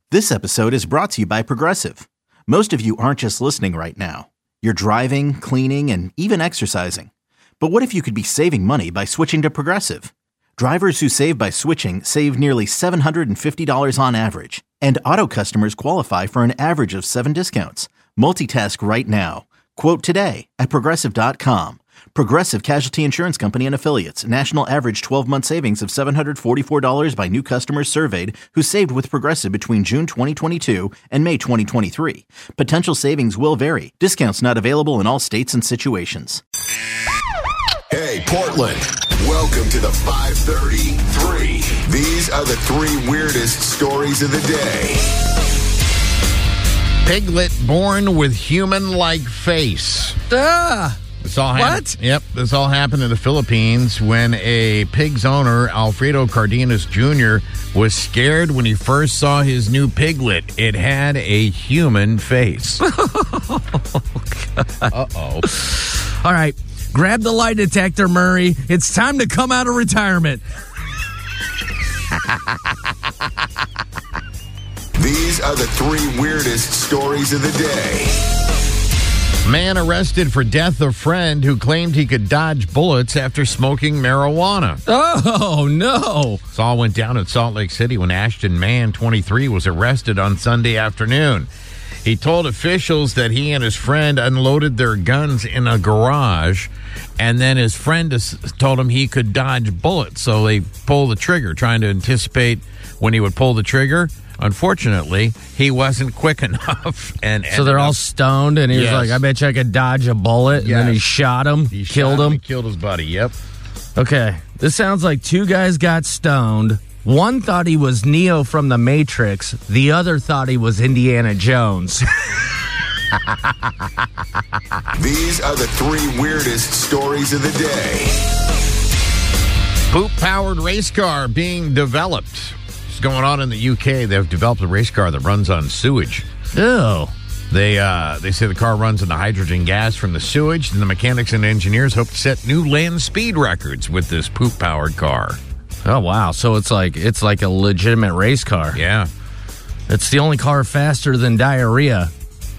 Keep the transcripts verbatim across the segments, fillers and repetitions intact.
This episode is brought to you by Progressive. Most of you aren't just listening right now. You're driving, cleaning, and even exercising. But what if you could be saving money by switching to Progressive? Drivers who save by switching save nearly seven hundred fifty dollars on average. And auto customers qualify for an average of seven discounts. Multitask right now. Quote today at Progressive dot com. Progressive Casualty Insurance Company and Affiliates. National average twelve-month savings of seven hundred forty-four dollars by new customers surveyed who saved with Progressive between June twenty twenty-two and May twenty twenty-three. Potential savings will vary. Discounts not available in all states and situations. Hey, Portland. Welcome to the five thirty-three. These are the three weirdest stories of the day. Piglet born with human-like face. Ah! This all What? happened, yep, this all happened in the Philippines when a pig's owner, Alfredo Cardenas Junior, was scared when he first saw his new piglet. It had a human face. Uh-oh. All right, grab the lie detector, Murray. It's time to come out of retirement. These are the three weirdest stories of the day. Man arrested for death of friend who claimed he could dodge bullets after smoking marijuana. Oh, no. This all went down in Salt Lake City when Ashton Mann, twenty-three, was arrested on Sunday afternoon. He told officials that he and his friend unloaded their guns in a garage, and then his friend told him he could dodge bullets, so they pulled the trigger, trying to anticipate when he would pull the trigger. Unfortunately, he wasn't quick enough. and So they're all stoned, and he Yes. was like, I bet you I could dodge a bullet. Yes. And then he shot him, He killed shot him. and killed his buddy, yep. Okay, this sounds like two guys got stoned. One thought he was Neo from The Matrix. The other thought he was Indiana Jones. These are the three weirdest stories of the day. Poop-powered race car being developed. What's going on in the U K? They've developed a race car that runs on sewage. Ew. They uh, they say the car runs on the hydrogen gas from the sewage, and the mechanics and engineers hope to set new land speed records with this poop-powered car. Oh, wow. So it's like it's like a legitimate race car. Yeah. It's the only car faster than diarrhea.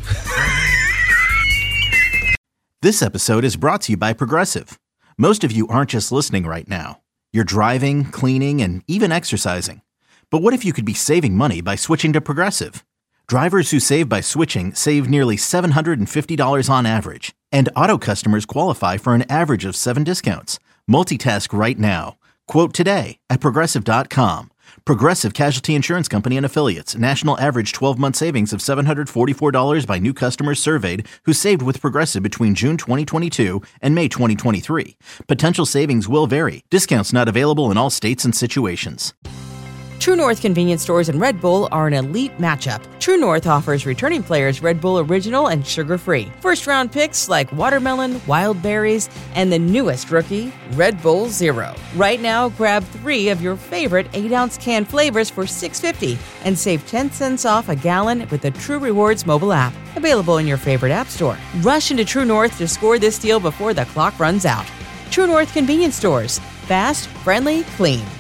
This episode is brought to you by Progressive. Most of you aren't just listening right now. You're driving, cleaning, and even exercising. But what if you could be saving money by switching to Progressive? Drivers who save by switching save nearly seven hundred fifty dollars on average. And auto customers qualify for an average of seven discounts. Multitask right now. Quote today at Progressive dot com. Progressive Casualty Insurance Company and Affiliates. National average twelve-month savings of seven hundred forty-four dollars by new customers surveyed who saved with Progressive between June twenty twenty-two and May twenty twenty-three. Potential savings will vary. Discounts not available in all states and situations. True North convenience stores and Red Bull are an elite matchup. True North offers returning players Red Bull Original and sugar-free. First-round picks like watermelon, wild berries, and the newest rookie, Red Bull Zero. Right now, grab three of your favorite eight-ounce can flavors for six dollars and fifty cents and save ten cents off a gallon with the True Rewards mobile app. Available in your favorite app store. Rush into True North to score this deal before the clock runs out. True North convenience stores. Fast, friendly, clean.